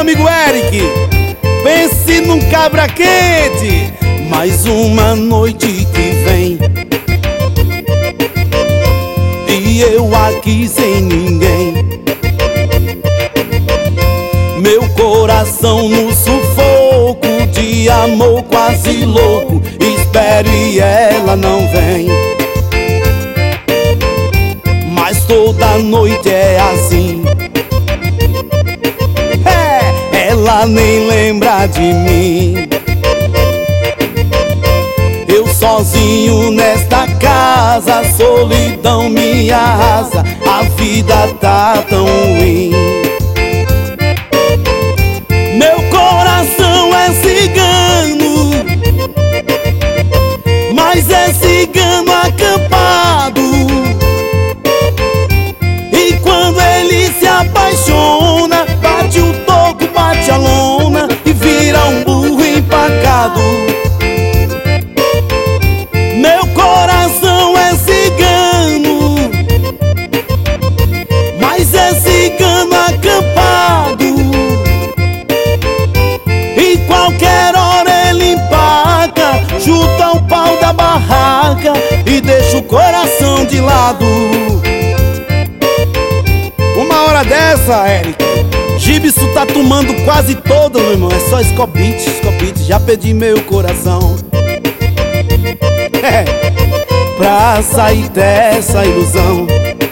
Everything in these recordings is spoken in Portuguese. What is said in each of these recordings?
amigo Eric, pense num cabra quente. Mais uma noite que vem e eu aqui sem ninguém. Meu coração no sufoco de amor quase louco. Espero e ela não vem. Mas toda noite é assim. Ela nem lembra de mim. Eu sozinho nesta casa, a solidão me arrasa. A vida tá tão ruim. Meu coração é cigano, mas é cigano acampado. E quando ele se apaixona, bate o toco, bate a lona e vira um burro empacado. Meu coração é cigano, mas é cigano acampado. E qualquer hora ele empaca, chuta o pau da barraca e deixa o coração de lado. Uma hora dessa, Eric, Gibson tá tomando quase todo, meu irmão. É só escobite, escobite, já perdi meu coração. Pra sair dessa ilusão,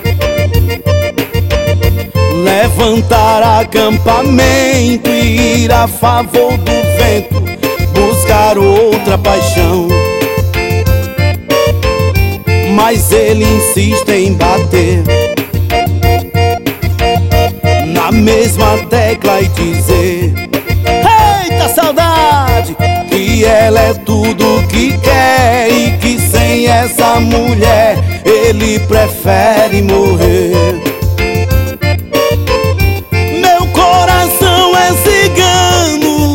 levantar acampamento e ir a favor do vento, buscar outra paixão. Mas ele insiste em bater na mesma tecla e dizer: eita saudade, que ela é tudo que quer e que sem essa mulher ele prefere morrer. Meu coração é cigano,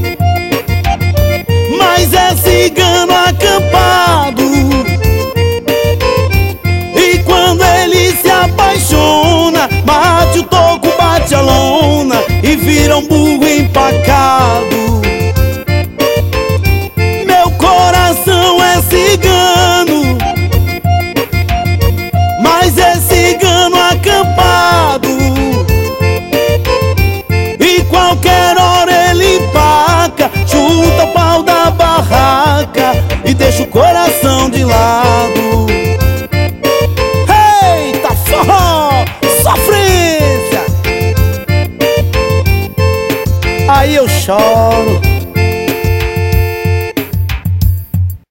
mas é cigano acampado. E quando ele se apaixona, bate o toco, bate a lona e vira um burro empacado. Meu coração é cigano, mas é cigano acampado. E qualquer hora ele empaca, chuta o pau da barraca e deixa o coração de lado. Eita forró, sofrência! Aí eu choro.